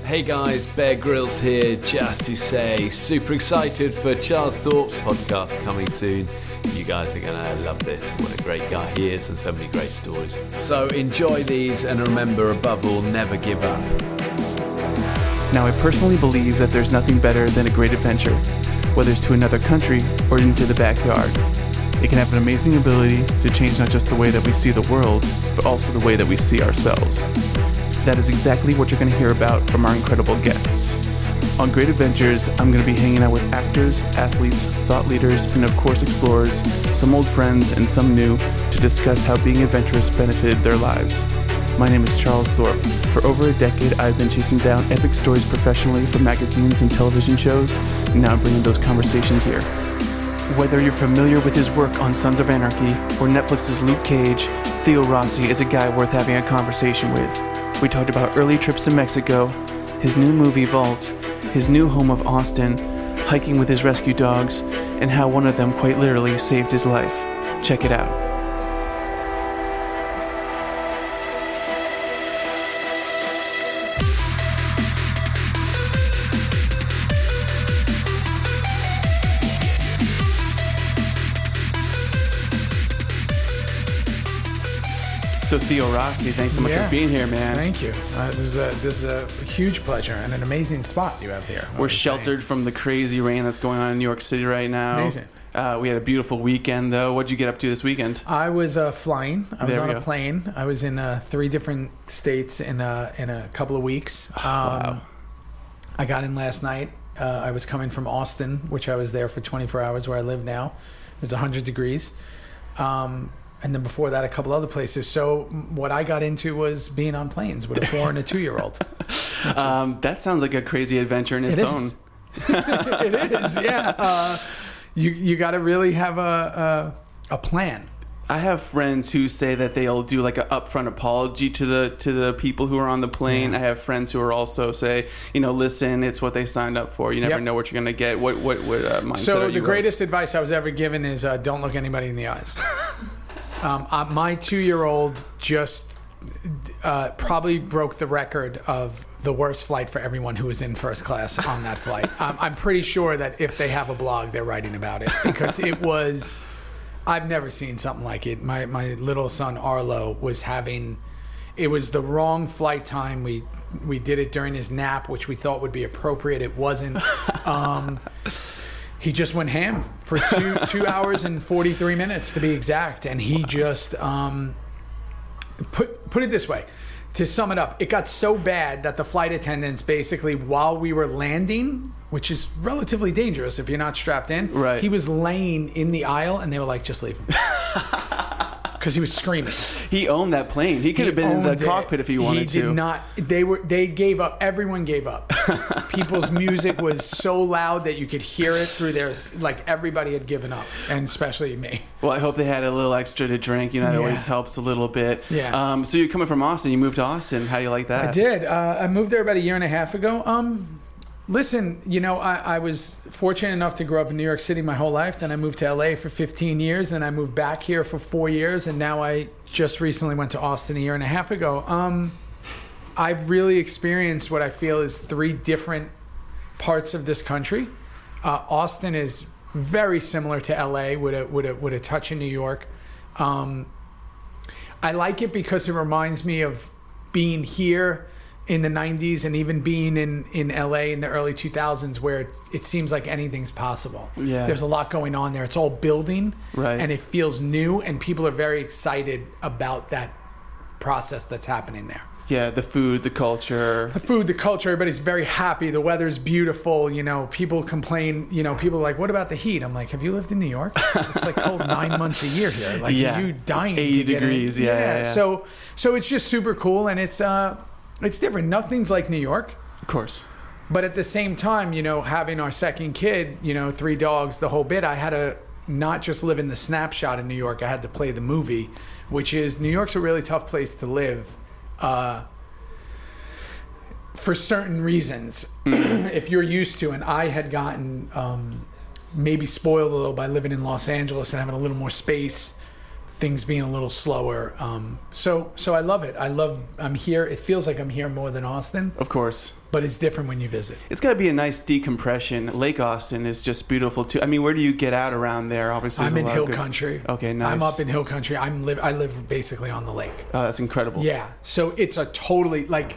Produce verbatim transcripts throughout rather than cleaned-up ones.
Hey guys, Bear Grylls here, just to say, super excited for Charles Thorpe's podcast coming soon. You guys are gonna love this. What a great guy he is, and so many great stories. So enjoy these, and remember, above all, never give up. Now, I personally believe that there's nothing better than a great adventure, whether it's to another country or into the backyard. It can have an amazing ability to change not just the way that we see the world, but also the way that we see ourselves. That is exactly what you're going to hear about from our incredible guests. On Great Adventures, I'm going to be hanging out with actors, athletes, thought leaders, and of course explorers, some old friends and some new, to discuss how being adventurous benefited their lives. My name is Charles Thorpe. For over a decade, I've been chasing down epic stories professionally for magazines and television shows, and now I'm bringing those conversations here. Whether you're familiar with his work on Sons of Anarchy or Netflix's Luke Cage, Theo Rossi is a guy worth having a conversation with. We talked about early trips to Mexico, his new movie Vault, his new home of Austin, hiking with his rescue dogs, and how one of them quite literally saved his life. Check it out. So Theo Rossi, thanks so much yeah. for being here, man. Thank you. Uh, this is a this is a huge pleasure and an amazing spot you have here. We're sheltered saying. from the crazy rain that's going on in New York City right now. Amazing. Uh, we had a beautiful weekend, though. What'd you get up to this weekend? I was uh, flying. I was there on a go. plane. I was in uh, three different states in a, in a couple of weeks. Um, wow. I got in last night. Uh, I was coming from Austin, which I was there for twenty-four hours, where I live now. It was one hundred degrees. Um, And then before that, a couple other places. So what I got into was being on planes with a four and a two-year-old. Um, that sounds like a crazy adventure in its it own. It is, yeah. Uh, you you got to really have a, a a plan. I have friends who say that they'll do like an upfront apology to the to the people who are on the plane. Yeah. I have friends who are also say, you know, listen, it's what they signed up for. You never Yep. know what you're going to get. What what what uh, mindset So are you the of? greatest advice I was ever given is uh, don't look anybody in the eyes. Um, uh, my two-year-old just uh, probably broke the record of the worst flight for everyone who was in first class on that flight. um, I'm pretty sure that if they have a blog, they're writing about it because it was. I've never seen something like it. My my little son Arlo was having. It was the wrong flight time. We we did it during his nap, which we thought would be appropriate. It wasn't. Um, He just went ham for two two hours and forty-three minutes to be exact, and he just um, put put it this way. To sum it up, it got so bad that the flight attendants basically, while we were landing, which is relatively dangerous if you're not strapped in, right. he was laying in the aisle, and they were like, "Just leave him," because he was screaming. He owned that plane. He could have been in the cockpit if he wanted to. He did not. They were. They gave up. Everyone gave up. People's music was so loud that you could hear it through their. Like everybody had given up, and especially me. Well, I hope they had a little extra to drink. You know, that Yeah. always helps a little bit. Yeah. Um, so you're coming from Austin. You moved to Austin. How do you like that? I did. Uh, I moved there about a year and a half ago. Um, listen, you know, I, I was fortunate enough to grow up in New York City my whole life. Then I moved to L A for fifteen years. Then I moved back here for four years. And now I just recently went to Austin a year and a half ago. Um, I've really experienced what I feel is three different parts of this country. Uh, Austin is very similar to L A with a, with a, with a touch in New York. Um, I like it because it reminds me of being here in the nineties and even being in, in L A in the early two thousands where it, it seems like anything's possible. Yeah. There's a lot going on there. It's all building, right. and it feels new, and people are very excited about that process that's happening there. Yeah, the food, the culture. The food, the culture, everybody's very happy. The weather's beautiful. You know, people complain, you know, people are like, what about the heat? I'm like, have you lived in New York? It's like cold nine months a year here. Like, yeah. you dying eighty to get degrees, in. yeah, yeah, yeah. So, so it's just super cool, and it's, uh, it's different. Nothing's like New York. Of course. But at the same time, you know, having our second kid, you know, three dogs, the whole bit, I had to not just live in the snapshot in New York. I had to play the movie, which is New York's a really tough place to live. Uh, for certain reasons, if you're used to, and I had gotten um, maybe spoiled a little by living in Los Angeles and having a little more space things being a little slower. Um, so so I love it. I love, I'm here. It feels like I'm here more than Austin. Of course. But it's different when you visit. It's got to be a nice decompression. Lake Austin is just beautiful too. I mean, where do you get out around there? Obviously, I'm in a lot hill of good... country. Okay, nice. I'm up in hill country. I'm live. I live basically on the lake. Oh, that's incredible. Yeah. So it's a totally like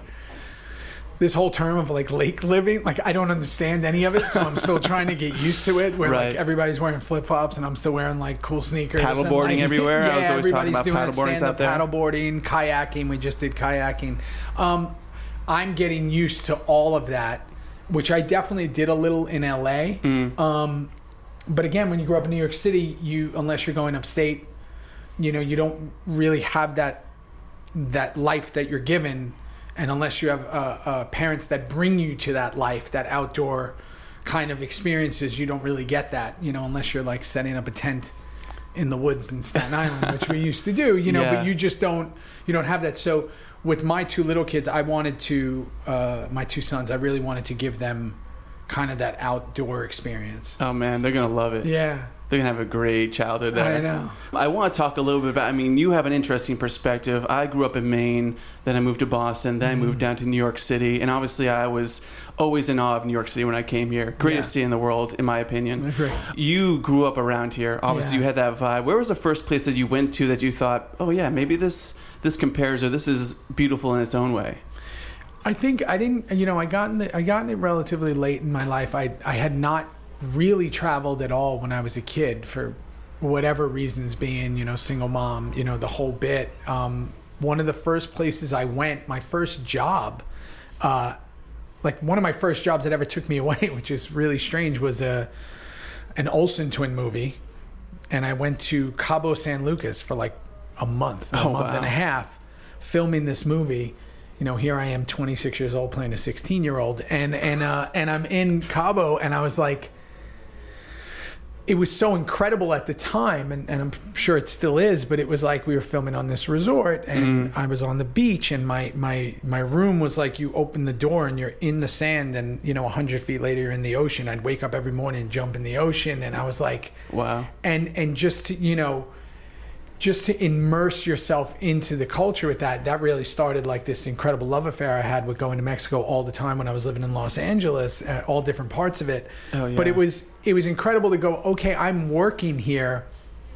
this whole term of like lake living. Like I don't understand any of it, so I'm still trying to get used to it. Where right. like everybody's wearing flip flops and I'm still wearing like cool sneakers. Paddleboarding like, everywhere. Yeah, I was always talking about paddleboarding out there. Paddleboarding, kayaking. We just did kayaking. Um, I'm getting used to all of that, which I definitely did a little in L A. Mm. Um, but again, when you grow up in New York City, you unless you're going upstate, you know, you don't really have that that life that you're given. And unless you have uh, uh, parents that bring you to that life, that outdoor kind of experiences, you don't really get that, you know, unless you're like setting up a tent in the woods in Staten Island, which we used to do, you know, yeah. but you just don't, you don't have that. So with my two little kids, I wanted to, uh, my two sons, I really wanted to give them kind of that outdoor experience. Oh man, they're going to love it. Yeah. They're going to have a great childhood there. I know. I want to talk a little bit about, I mean, you have an interesting perspective. I grew up in Maine, then I moved to Boston, then mm-hmm. I moved down to New York City. And obviously I was always in awe of New York City when I came here. Greatest yeah. city in the world, in my opinion. Great. You grew up around here. Obviously yeah. you had that vibe. Where was the first place that you went to that you thought, oh yeah, maybe this this compares or this is beautiful in its own way? I think I didn't, you know, I got in the, I got in it relatively late in my life. I I had not really traveled at all when I was a kid for whatever reasons, being, you know, single mom, you know, the whole bit. Um, one of the first places I went, my first job, uh, like one of my first jobs that ever took me away, which is really strange, was a an Olsen twin movie. And I went to Cabo San Lucas for like a month, a oh, month wow. and a half filming this movie. You know, here I am, twenty-six years old, playing a sixteen-year-old. And, and, uh, and I'm in Cabo, and I was like, it was so incredible at the time, and, and I'm sure it still is, but it was like we were filming on this resort, and mm. I was on the beach, and my, my, my room was like you open the door and you're in the sand, and, you know, one hundred feet later you're in the ocean. I'd wake up every morning and jump in the ocean, and I was like... Wow. And, and just to, you know... just to immerse yourself into the culture with that, that really started like this incredible love affair I had with going to Mexico all the time when I was living in Los Angeles, uh, all different parts of it. Oh, yeah. But it was it was incredible to go, okay, I'm working here,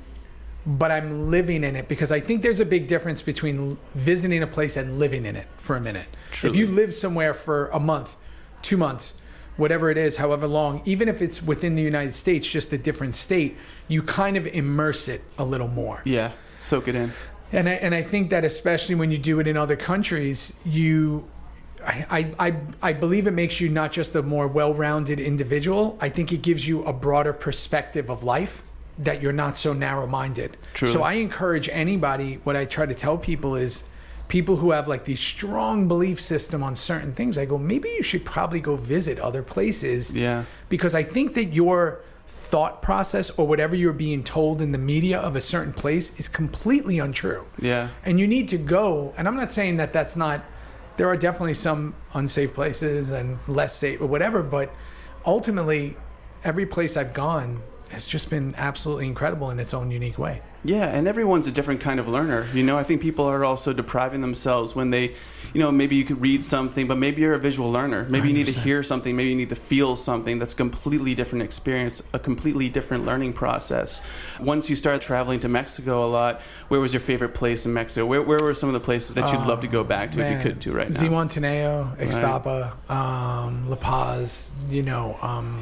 but I'm living in it, because I think there's a big difference between visiting a place and living in it for a minute. Truly. If you live somewhere for a month, two months, whatever it is, however long, even if it's within the United States, just a different state, you kind of immerse it a little more. Yeah, soak it in. And I, and I think that especially when you do it in other countries, you, I, I, I believe it makes you not just a more well-rounded individual. I think it gives you a broader perspective of life, that you're not so narrow-minded. Truly. So I encourage anybody, what I try to tell people is, people who have like these strong belief system on certain things, I go, maybe you should probably go visit other places. Yeah. Because I think that your thought process or whatever you're being told in the media of a certain place is completely untrue. Yeah. And you need to go, and I'm not saying that that's not, there are definitely some unsafe places and less safe or whatever, but ultimately every place I've gone has just been absolutely incredible in its own unique way. Yeah, and everyone's a different kind of learner. You know, I think people are also depriving themselves when they, you know, maybe you could read something, but maybe you're a visual learner. Maybe one hundred percent. You need to hear something. Maybe you need to feel something. That's a completely different experience, a completely different learning process. Once you started traveling to Mexico a lot, where was your favorite place in Mexico? Where, where were some of the places that you'd uh, love to go back to man. if you could to right now? Zihuatanejo, Ixtapa, right. um, La Paz, you know, um,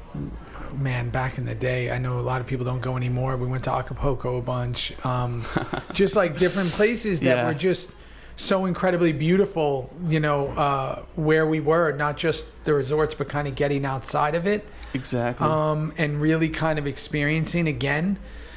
man, back in the day, I know a lot of people don't go anymore. We went to Acapulco a bunch. Um, just like different places that yeah. were just so incredibly beautiful, you know, uh, where we were, not just the resorts, but kind of getting outside of it. Exactly. Um, and really kind of experiencing again.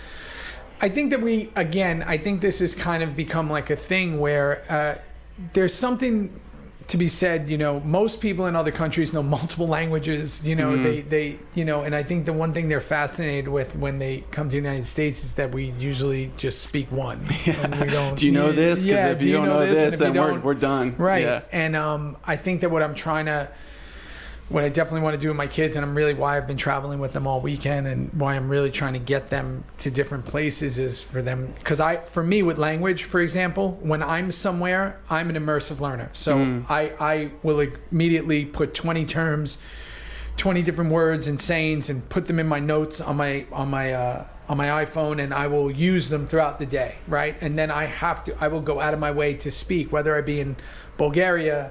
I think that we, again, I think this has kind of become like a thing where uh, there's something to be said, you know, most people in other countries know multiple languages, you know, mm-hmm. they, they, you know, and I think the one thing they're fascinated with when they come to the United States is that we usually just speak one. Yeah. And we don't, do you know this? Because yeah, if you, you don't know, know this, this then we're, we're done. Right. Yeah. And um, I think that what I'm trying to what I definitely want to do with my kids, and I'm really why I've been traveling with them all weekend, and why I'm really trying to get them to different places is for them. Because I, for me, with language, for example, when I'm somewhere, I'm an immersive learner. So mm. I, I will immediately put twenty terms, twenty different words and sayings, and put them in my notes on my on my uh, on my iPhone, and I will use them throughout the day, right? And then I have to, I will go out of my way to speak, whether I be in Bulgaria,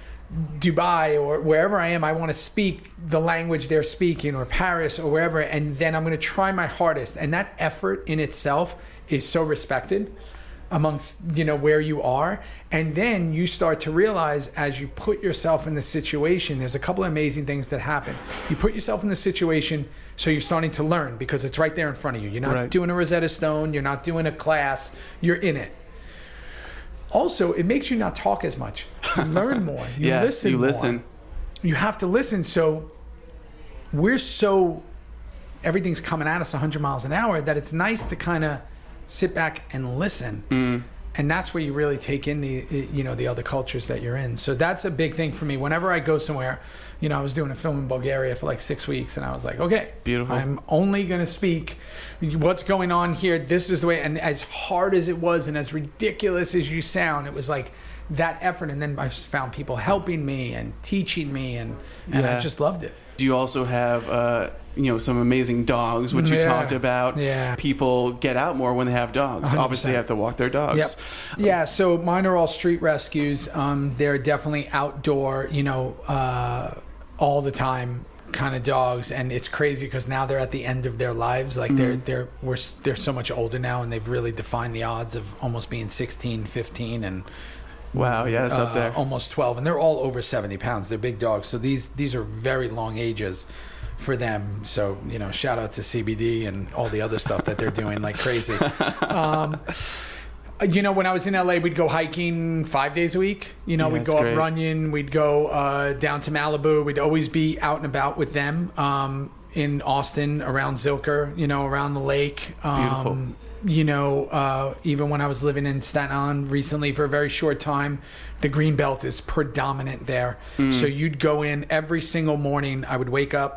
Dubai, or wherever I am. I want to speak the language they're speaking, or Paris, or wherever, and then I'm going to try my hardest. And that effort in itself is so respected amongst, you know, where you are. And then you start to realize, as you put yourself in the situation, there's a couple of amazing things that happen. You put yourself in the situation, so you're starting to learn because it's right there in front of you. You're not right. doing a Rosetta Stone, you're not doing a class, you're in it. Also, it makes you not talk as much. You learn more. You yeah, listen you more. listen. You have to listen. So we're so, everything's coming at us one hundred miles an hour that it's nice to kind of sit back and listen. Mm. And that's where you really take in the, you know, the other cultures that you're in. So that's a big thing for me. Whenever I go somewhere, you know, I was doing a film in Bulgaria for like six weeks, and I was like, okay, beautiful. I'm only going to speak what's going on here. This is the way. And as hard as it was, and as ridiculous as you sound, it was like that effort. And then I found people helping me and teaching me, and, and yeah. I just loved it. Do you also have, uh, you know, some amazing dogs, which you yeah. talked about? Yeah. People get out more when they have dogs. one hundred percent. Obviously, they have to walk their dogs. Yep. Yeah, so mine are all street rescues. Um, they're definitely outdoor, you know, uh, all the time kind of dogs. And it's crazy because now they're at the end of their lives. Like, mm-hmm. they're they're we're, they're so much older now, and they've really defined the odds of almost being sixteen, fifteen, and wow, yeah, that's uh, up there. Almost twelve, and they're all over seventy pounds. They're big dogs, so these these are very long ages for them. So, you know, shout out to C B D and all the other stuff that they're doing like crazy. Um, you know, when I was in L A, we'd go hiking five days a week. You know, yeah, we'd go great. up Runyon, we'd go uh, down to Malibu. We'd always be out and about with them. Um, in Austin, around Zilker, you know, around the lake. Um, Beautiful. You know, uh, even when I was living in Staten Island recently for a very short time, the Greenbelt is predominant there. Mm. So you'd go in every single morning. I would wake up,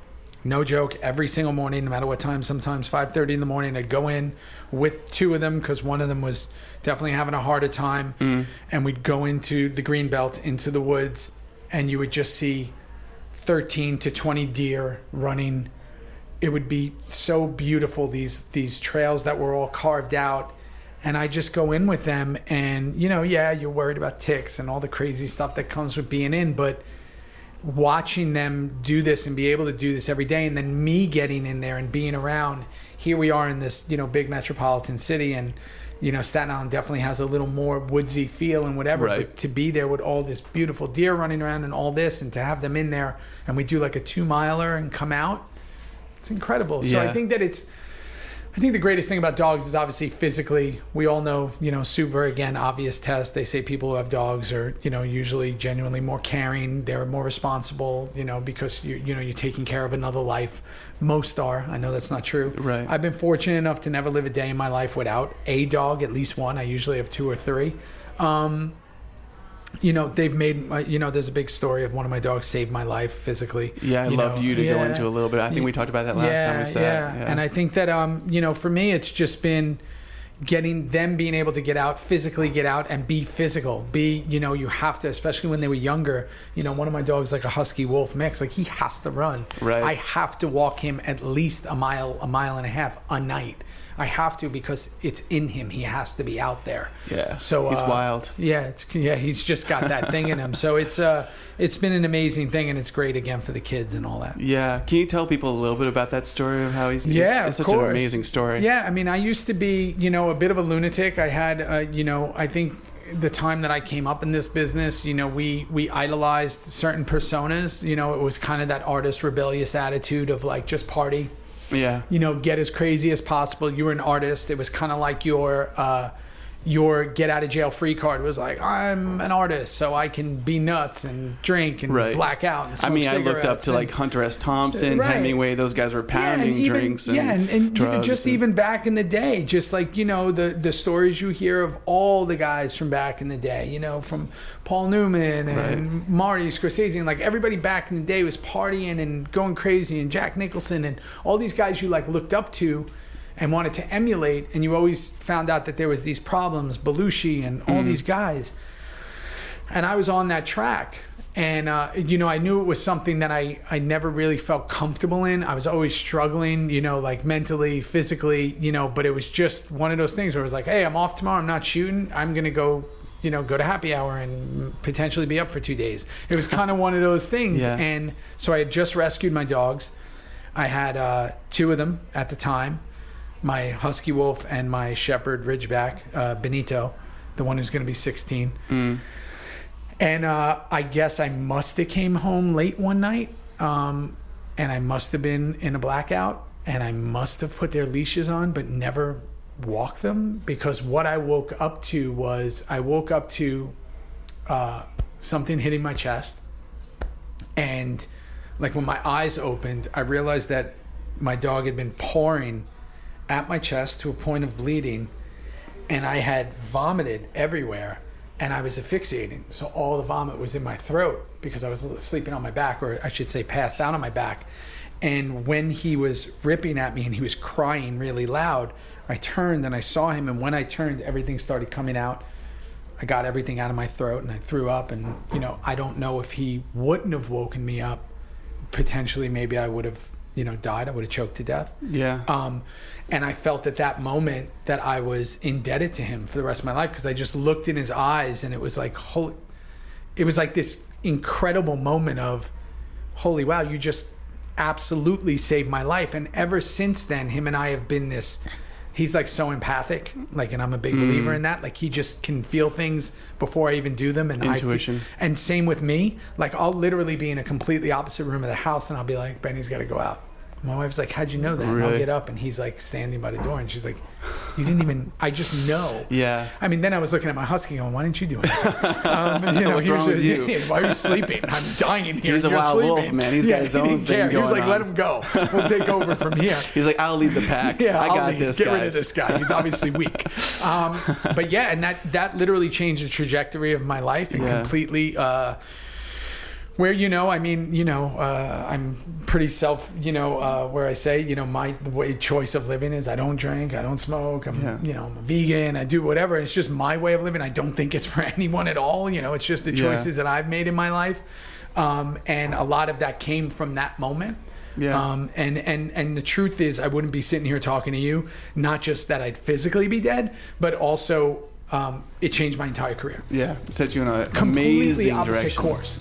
no joke, every single morning, no matter what time, sometimes five thirty in the morning, I'd go in with two of them because one of them was definitely having a harder time. Mm. And we'd go into the Greenbelt, into the woods, and you would just see thirteen to twenty deer running. It would be so beautiful, these these trails that were all carved out. And I just go in with them, and, you know, yeah, you're worried about ticks and all the crazy stuff that comes with being in, but watching them do this and be able to do this every day, and then me getting in there and being around. Here we are in this, you know, big metropolitan city, and, you know, Staten Island definitely has a little more woodsy feel and whatever, right. But to be there with all this beautiful deer running around and all this, and to have them in there, and we do like a two miler and come out, it's incredible. So yeah. I think that it's, I think the greatest thing about dogs is obviously physically. We all know, you know, super, again, obvious test. They say people who have dogs are, you know, usually genuinely more caring. They're more responsible, you know, because, you you know, you're taking care of another life. Most are. I know that's not true. Right. I've been fortunate enough to never live a day in my life without a dog, at least one. I usually have two or three. Um, you know, they've made, my, you know, there's a big story of one of my dogs saved my life physically. Yeah, I you loved know, you to yeah. go into a little bit. I think we talked about that last yeah, time we sat. Yeah. yeah, and I think that, um, you know, for me, it's just been getting them being able to get out, physically get out and be physical. Be, you know, you have to, especially when they were younger. You know, one of my dogs, like a husky wolf mix, like he has to run. Right. I have to walk him at least a mile, a mile and a half a night. I have to, because it's in him. He has to be out there. Yeah. So he's uh, wild. Yeah. It's, yeah. He's just got that thing in him. So it's uh, it's been an amazing thing, and it's great again for the kids and all that. Yeah. Can you tell people a little bit about that story of how he's? Yeah, it's, it's of such course. an amazing story. Yeah. I mean, I used to be, you know, a bit of a lunatic. I had, uh, you know, I think the time that I came up in this business, you know, we we idolized certain personas. You know, it was kind of that artist rebellious attitude of like just party. Yeah. You know, get as crazy as possible. You were an artist. It was kind of like your, uh, your get out of jail free card was like, I'm an artist, so I can be nuts and drink and right. black out and smoke I mean, I looked up to and, like Hunter S. Thompson, right. Hemingway. Those guys were pounding yeah, and even, drinks and yeah, and, and drugs. just and, even back in the day, just like, you know, the, the stories you hear of all the guys from back in the day, you know, from Paul Newman and right. Marty Scorsese, and like everybody back in the day was partying and going crazy, and Jack Nicholson and all these guys you like looked up to and wanted to emulate, and you always found out that there was these problems, Belushi and all mm. these guys. And I was on that track. And, uh, you know, I knew it was something that I, I never really felt comfortable in. I was always struggling, you know, like mentally, physically, you know, but it was just one of those things where it was like, hey, I'm off tomorrow. I'm not shooting. I'm going to go, you know, go to happy hour and potentially be up for two days. It was kind of one of those things. Yeah. And so I had just rescued my dogs. I had uh, two of them at the time. My Husky Wolf and my Shepherd Ridgeback, uh, Benito, the one who's going to be sixteen. Mm. And uh, I guess I must have came home late one night, um, and I must have been in a blackout, and I must have put their leashes on but never walked them, because what I woke up to was I woke up to uh, something hitting my chest. And like when my eyes opened, I realized that my dog had been pouring at my chest to a point of bleeding, and I had vomited everywhere, and I was asphyxiating. So all the vomit was in my throat because I was sleeping on my back, or I should say passed out on my back. And when he was ripping at me and he was crying really loud, I turned and I saw him, and when I turned, everything started coming out. I got everything out of my throat and I threw up, and you know, I don't know if he wouldn't have woken me up, potentially maybe I would have, you know, died. I would have choked to death. Yeah. Um, and I felt at that moment that I was indebted to him for the rest of my life, because I just looked in his eyes, and it was like, holy, it was like this incredible moment of, holy wow, you just absolutely saved my life. And ever since then, him and I have been this, he's like so empathic, like, and I'm a big mm. believer in that. Like, he just can feel things before I even do them. And intuition. I feel, and same with me. Like, I'll literally be in a completely opposite room of the house, and I'll be like, Benny's got to go out. My wife's like, how'd you know that? Really? And I'll get up, and he's like standing by the door, and she's like, you didn't even, I just know. Yeah. I mean, then I was looking at my Husky going, why didn't you do it? Um, you know, What's he wrong was with just, you? Why are you sleeping? I'm dying here. He's a You're wild sleeping. wolf, man. He's yeah, got his he own didn't thing care. He was going like, let on. him go. We'll take over from here. He's like, I'll lead the pack. Yeah, I I'll got leave. this, Get guys. rid of this guy. He's obviously weak. Um, but yeah, and that, that literally changed the trajectory of my life, and Yeah. completely... Uh, Where, you know, I mean, you know, uh, I'm pretty self, you know, uh, where I say, you know, my way choice of living is I don't drink, I don't smoke, I'm, Yeah. you know, I'm a vegan, I do whatever. It's just my way of living. I don't think it's for anyone at all. You know, it's just the Yeah. choices that I've made in my life. Um, and a lot of that came from that moment. Yeah. Um, and, and, and the truth is, I wouldn't be sitting here talking to you, not just that I'd physically be dead, but also um, it changed my entire career. Yeah. Set you in a Completely amazing opposite direction. course.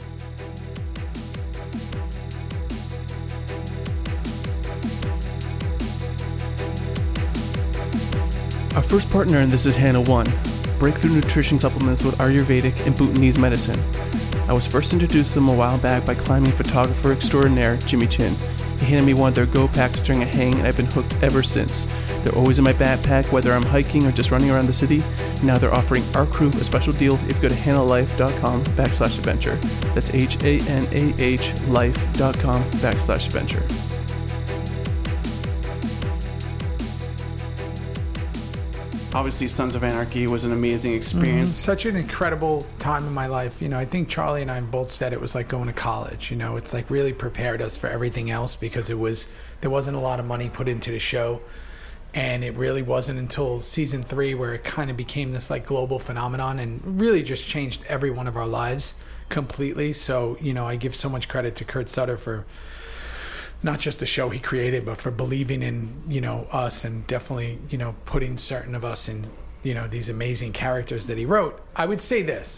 Our first partner in this is Hannah One, breakthrough nutrition supplements with Ayurvedic and Bhutanese medicine. I was first introduced to them a while back by climbing photographer extraordinaire Jimmy Chin. He handed me one of their Go packs during a hang, and I've been hooked ever since. They're always in my backpack, whether I'm hiking or just running around the city. Now they're offering our crew a special deal if you go to hannahlife.com backslash adventure. That's H-A-N-A-H life.com backslash adventure. Obviously, Sons of Anarchy was an amazing experience. Mm-hmm. Such an incredible time in my life. You know, I think Charlie and I both said it was like going to college. You know, it's like really prepared us for everything else, because it was, there wasn't a lot of money put into the show. And it really wasn't until season three where it kind of became this like global phenomenon, and really just changed every one of our lives completely. So, you know, I give so much credit to Kurt Sutter for not just the show he created, but for believing in, you know, us, and definitely, you know, putting certain of us in, you know, these amazing characters that he wrote. I would say this.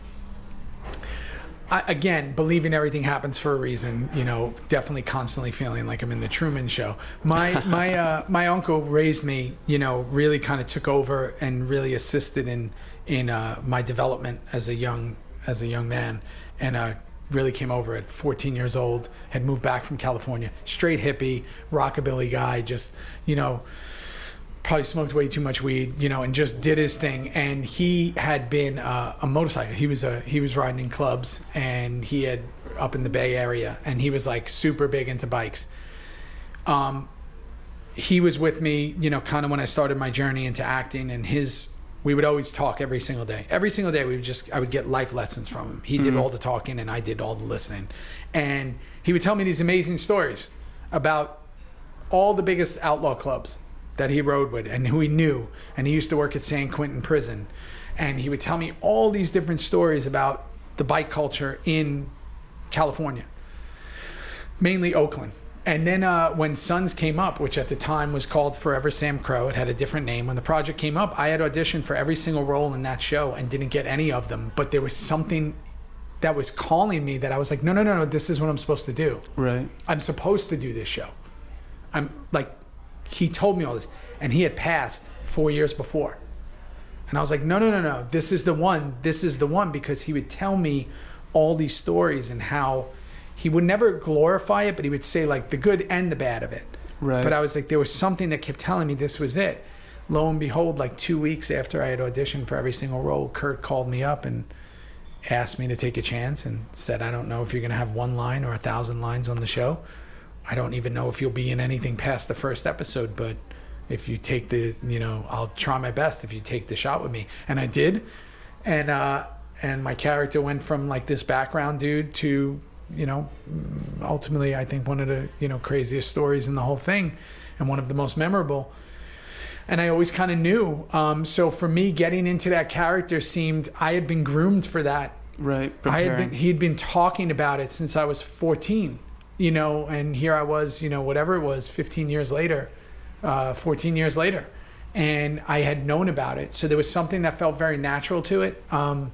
I, again, believing everything happens for a reason, you know, definitely constantly feeling like I'm in the Truman Show. My my uh, my uncle raised me, you know, really kind of took over and really assisted in in uh, my development as a young as a young man, and uh really came over at fourteen years old, had moved back from California, straight hippie, rockabilly guy, just, you know, probably smoked way too much weed, you know, and just did his thing. And he had been uh, a motorcycle. He was a he was riding in clubs, and he had up in the Bay Area, and he was like super big into bikes. Um, he was with me, you know, kind of when I started my journey into acting, and his. We would always talk every single day. Every single day, we would just I would get life lessons from him. He did mm-hmm. all the talking, and I did all the listening. And he would tell me these amazing stories about all the biggest outlaw clubs that he rode with and who he knew. And he used to work at San Quentin Prison. And he would tell me all these different stories about the bike culture in California, mainly Oakland. And then uh, when Sons came up, which at the time was called Forever Sam Crow, it had a different name. When the project came up, I had auditioned for every single role in that show and didn't get any of them. But there was something that was calling me that I was like, no, no, no, no, this is what I'm supposed to do. Right. I'm supposed to do this show. I'm like, he told me all this. And he had passed four years before. And I was like, no, no, no, no, this is the one. This is the one, because he would tell me all these stories and how... He would never glorify it, but he would say like the good and the bad of it. Right. But I was like, there was something that kept telling me this was it. Lo and behold, like two weeks after I had auditioned for every single role, Kurt called me up and asked me to take a chance and said, I don't know if you're going to have one line or a thousand lines on the show. I don't even know if you'll be in anything past the first episode, but if you take the, you know, I'll try my best if you take the shot with me. And I did. And, uh, and my character went from like this background dude to... you know, ultimately, I think one of the, you know, craziest stories in the whole thing and one of the most memorable. And I always kind of knew. Um, so for me, getting into that character seemed, I had been groomed for that. Right. I had been, he'd been talking about it since I was fourteen, you know, and here I was, you know, whatever it was, fifteen years later, uh, fourteen years later. And I had known about it. So there was something that felt very natural to it. Um,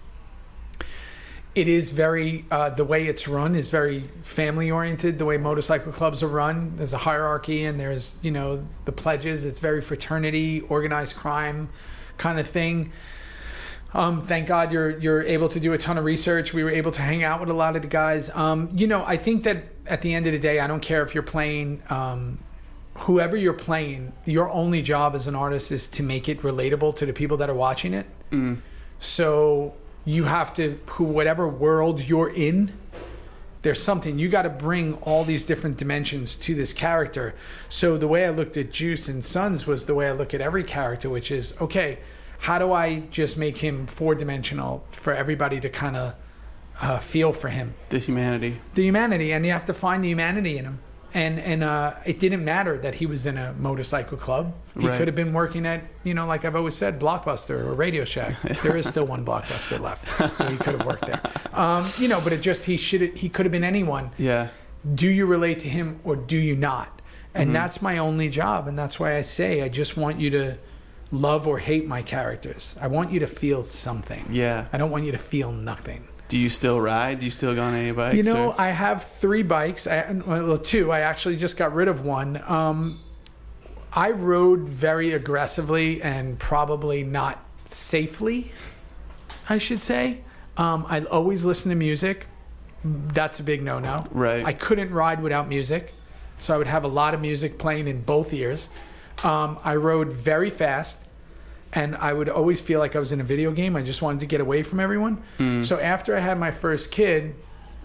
It is very, uh, the way it's run is very family oriented, the way motorcycle clubs are run. There's a hierarchy and there's, you know, the pledges. It's very fraternity, organized crime kind of thing. Um, thank God you're you're able to do a ton of research. We were able to hang out with a lot of the guys. Um, you know, I think that at the end of the day, I don't care if you're playing, um, whoever you're playing, your only job as an artist is to make it relatable to the people that are watching it. Mm. So... you have to, who whatever world you're in, there's something. You got to bring all these different dimensions to this character. So the way I looked at Juice and Sons was the way I look at every character, which is, okay, how do I just make him four-dimensional for everybody to kind of uh, feel for him? The humanity. The humanity, and you have to find the humanity in him. And and uh, it didn't matter that he was in a motorcycle club. He Right. could have been working at, you know, like I've always said, Blockbuster or Radio Shack. There is still one Blockbuster left, so he could have worked there. Um, you know, but it just he should he could have been anyone. Yeah. Do you relate to him or do you not? And Mm-hmm. that's my only job, and that's why I say I just want you to love or hate my characters. I want you to feel something. Yeah. I don't want you to feel nothing. Do you still ride? Do you still go on any bikes? You know, or? I have three bikes. I, well, two. I actually just got rid of one. Um, I rode very aggressively and probably not safely, I should say. Um, I always listen to music. That's a big no-no. Right. I couldn't ride without music, so I would have a lot of music playing in both ears. Um, I rode very fast. And I would always feel like I was in a video game. I just wanted to get away from everyone. Mm. So after I had my first kid,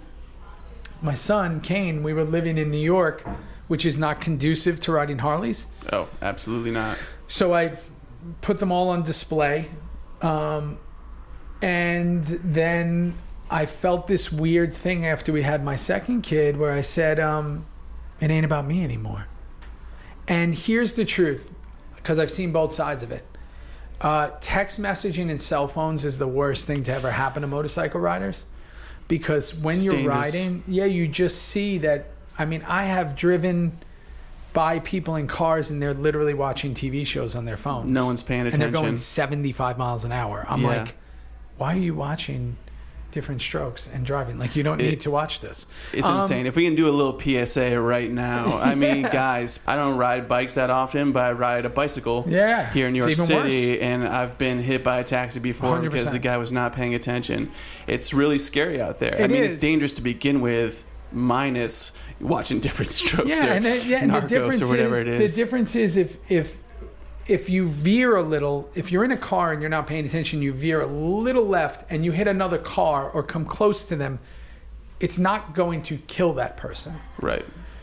my son, Kane, we were living in New York, which is not conducive to riding Harleys. Oh, absolutely not. So I put them all on display. Um, and then I felt this weird thing after we had my second kid where I said, um, it ain't about me anymore. And here's the truth, because I've seen both sides of it. Uh, text messaging and cell phones is the worst thing to ever happen to motorcycle riders, because when It's you're dangerous. riding, yeah, you just see that. I mean, I have driven by people in cars and they're literally watching T V shows on their phones. No one's paying and attention. they're going seventy-five miles an hour. I'm Yeah. like, why are you watching different strokes and driving? Like, you don't It- need to watch this. It's Um, insane. If we can do a little P S A right now. I mean, guys, I don't ride bikes that often, but I ride a bicycle Yeah, here in New York it's even City, worse. and I've been hit by a taxi before one hundred percent. because the guy was not paying attention. It's really scary out there. I It mean, is. it's dangerous to begin with, minus watching different strokes Yeah, or and, it, yeah, and the Narcos difference or whatever is, it is. The difference is if if if you veer a little, if you're in a car and you're not paying attention, you veer a little left and you hit another car or come close to them, it's not going to kill that person. Right.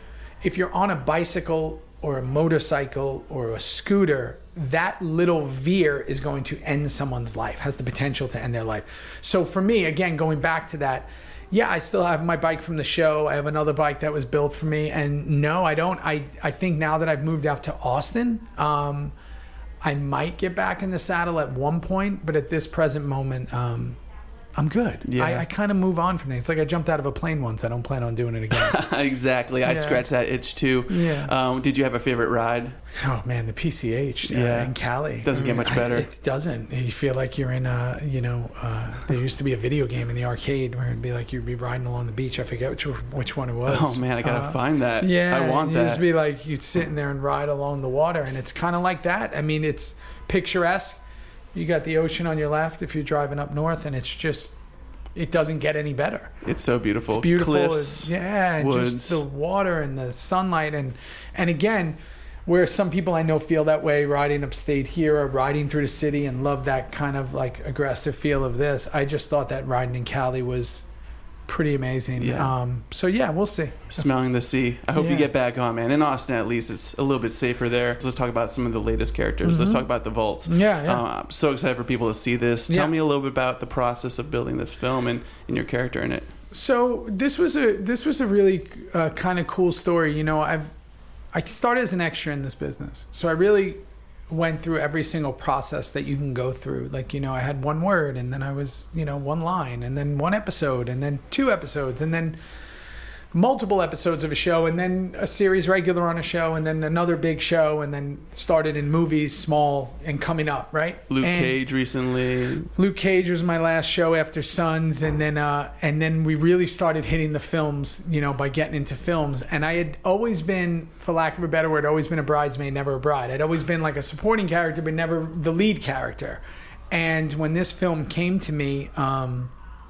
If you're on a bicycle or a motorcycle or a scooter, that little veer is going to end someone's life, has the potential to end their life. So for me, again, going back to that, yeah, I still have my bike from the show. I have another bike that was built for me. And no, I don't. I, I think now that I've moved out to Austin, um, I might get back in the saddle at one point. But at this present moment, um, I'm good. Yeah. I, I kind of move on from it. It's like I jumped out of a plane once. I don't plan on doing it again. Exactly. I Yeah. scratched that itch too. Yeah. Um, did you have a favorite ride? Oh man, the P C H uh, Yeah. in Cali Doesn't get much better. I, it doesn't. You feel like you're in a, you know, uh, there used to be a video game in the arcade where it'd be like you'd be riding along the beach. I forget which which one it was. Oh man, I gotta Uh, find that. Yeah, I want it that. used to be like you'd sit in there and ride along the water, and it's kind of like that. I mean, it's picturesque. You got the ocean on your left if you're driving up north, and it's just. It doesn't get any better. It's so beautiful. It's beautiful. Cliffs, It's- yeah, and woods. just the water and the sunlight. And and again, where some people I know feel that way riding upstate here or riding through the city and love that kind of like aggressive feel of this. I just thought that riding in Cali was pretty amazing. Yeah. Um, so yeah, we'll see. Smelling the sea. I hope Yeah. you get back on, man. In Austin, at least, it's a little bit safer there. So let's talk about some of the latest characters. Let's talk about the Vault. Yeah, yeah. Uh, I'm so excited for people to see this. Yeah. Tell me a little bit about the process of building this film and, and your character in it. So this was a this was a really uh, kind of cool story. You know, I've I started as an extra in this business, so I really went through every single process that you can go through. Like, you know, I had one word, and then I was, you know, one line, and then one episode, and then two episodes, and then multiple episodes of a show, and then a series regular on a show, and then another big show, and then started in movies, small and coming up, right? Luke And Cage recently. Luke Cage was my last show after Sons, and then uh, and then we really started hitting the films, you know, by getting into films. And I had always been, for lack of a better word, always been a bridesmaid, never a bride. I'd always been like a supporting character, but never the lead character. And when this film came to me um,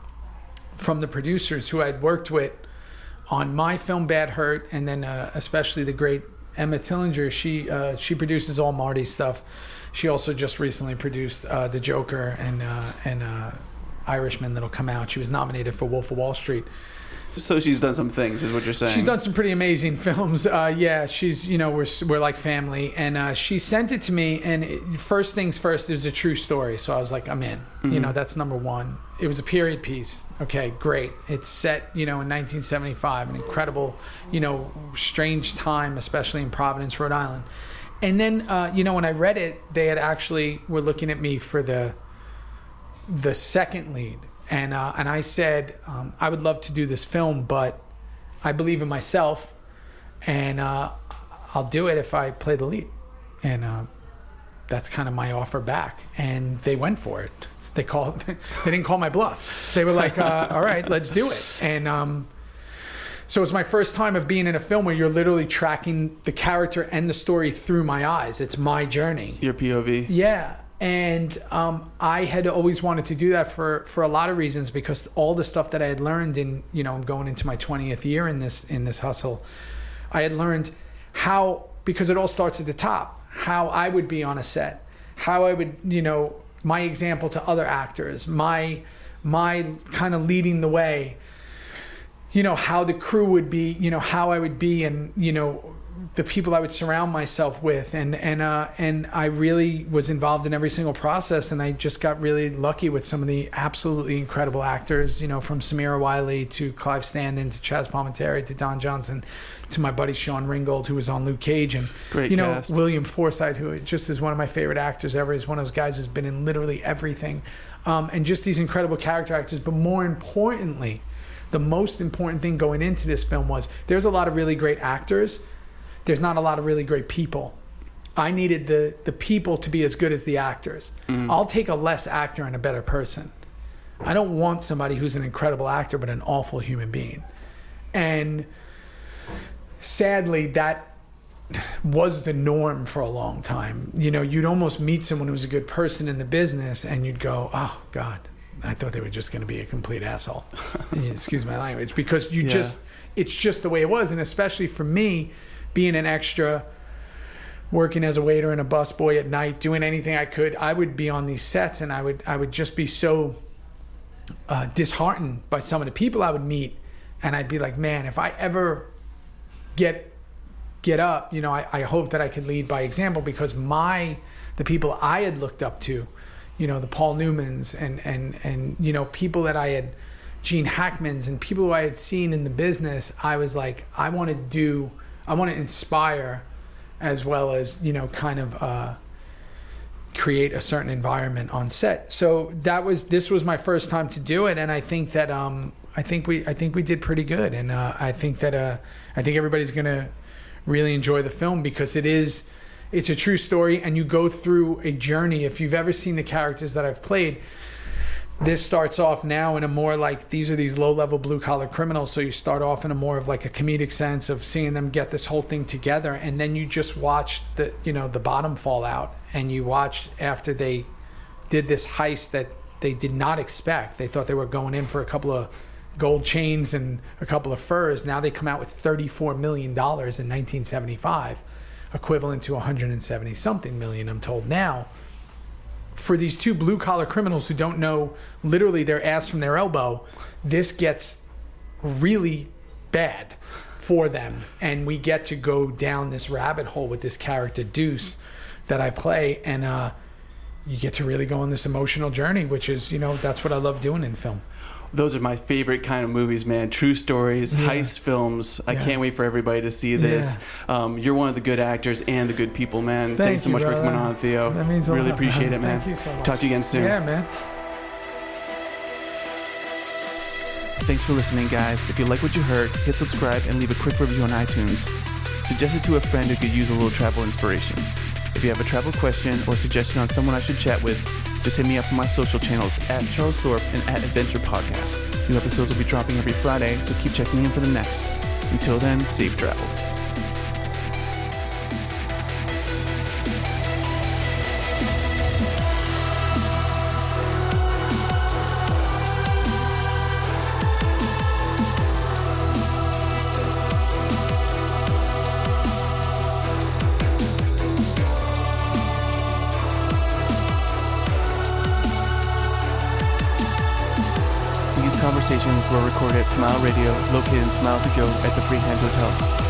from the producers who I'd worked with on my film Bad Hurt, and then uh, especially the great Emma Tillinger, she uh, she produces all Marty's stuff. She also just recently produced uh, The Joker and uh, and uh, Irishman that'll come out. She was nominated for Wolf of Wall Street. So she's done some things, is what you're saying. She's done some pretty amazing films. Uh, yeah, she's, you know, we're we're like family. And uh, she sent it to me, and it, first things first, it was a true story. So I was like, I'm in. Mm-hmm. You know, that's number one. It was a period piece. Okay, great. It's set, you know, in nineteen seventy-five, an incredible, you know, strange time, especially in Providence, Rhode Island. And then, uh, you know, when I read it, they had actually were looking at me for the the second lead. And uh, and I said, um, I would love to do this film, but I believe in myself, and uh, I'll do it if I play the lead. And uh, that's kind of my offer back. And they went for it. They called. They didn't call my bluff. They were like, uh, all right, let's do it. And um, so it's my first time of being in a film where you're literally tracking the character and the story through my eyes. It's my journey. Your P O V. Yeah. And um, I had always wanted to do that for, for a lot of reasons, because all the stuff that I had learned in, you know, going into my twentieth year in this in this hustle, I had learned how, because it all starts at the top, how I would be on a set, how I would, you know, my example to other actors, my my kind of leading the way, you know, how the crew would be, you know, how I would be, and, you know, the people I would surround myself with, and and uh, and I really was involved in every single process, and I just got really lucky with some of the absolutely incredible actors, you know, from Samira Wiley to Clive Standen to Chaz Palminteri to Don Johnson to my buddy Sean Ringgold, who was on Luke Cage, and Great you know cast. William Forsythe, who just is one of my favorite actors ever. He's one of those guys who's been in literally everything, um, and just these incredible character actors. But more importantly, the most important thing going into this film was there's a lot of really great actors. There's not a lot of really great people. I needed the the people to be as good as the actors. Mm-hmm. I'll take a less actor and a better person. I don't want somebody who's an incredible actor but an awful human being. And sadly, that was the norm for a long time. You know, you'd almost meet someone who was a good person in the business, and you'd go, oh, God, I thought they were just going to be a complete asshole. Excuse my language. Because you Yeah. just, it's just the way it was. And especially for me, being an extra, working as a waiter and a busboy at night, doing anything I could. I would be on these sets, and I would I would just be so uh, disheartened by some of the people I would meet, and I'd be like, man, if I ever get get up, you know, I, I hope that I could lead by example, because my the people I had looked up to, you know, the Paul Newmans and and and you know, people that I had, Gene Hackmans, and people who I had seen in the business, I was like, I want to do, I want to inspire, as well as, you know, kind of uh, create a certain environment on set. So that was, this was my first time to do it, and I think that um, I think we, I think we did pretty good, and uh, I think that uh, I think everybody's gonna really enjoy the film, because it is, it's a true story, and you go through a journey. If you've ever seen the characters that I've played, this starts off now in a more like, these are these low-level blue-collar criminals, so you start off in a more of like a comedic sense of seeing them get this whole thing together, and then you just watch the, you know, the bottom fall out, and you watch after they did this heist that they did not expect. They thought they were going in for a couple of gold chains and a couple of furs. Now they come out with thirty-four million dollars in nineteen seventy-five, equivalent to one hundred seventy something million, I'm told now. For these two blue-collar criminals who don't know literally their ass from their elbow, this gets really bad for them. And we get to go down this rabbit hole with this character, Deuce, that I play. And uh, you get to really go on this emotional journey, which is, you know, that's what I love doing in film. Those are my favorite kind of movies, man. True stories, yeah. Heist films. I yeah. can't wait for everybody to see this. Yeah. Um, you're one of the good actors and the good people, man. Thank Thanks so you, much brother. for coming on, Theo. That means a really lot. appreciate it, man. Thank you so much. Talk to you again soon. Yeah, man. Thanks for listening, guys. If you like what you heard, hit subscribe and leave a quick review on iTunes. Suggest it to a friend who could use a little travel inspiration. If you have a travel question or suggestion on someone I should chat with, just hit me up on my social channels at Charles Thorpe and at Adventure Podcast. New episodes will be dropping every Friday, so keep checking in for the next. Until then, safe travels. These conversations were recorded at Smile Radio, located in Smile to Go at the Freehand Hotel.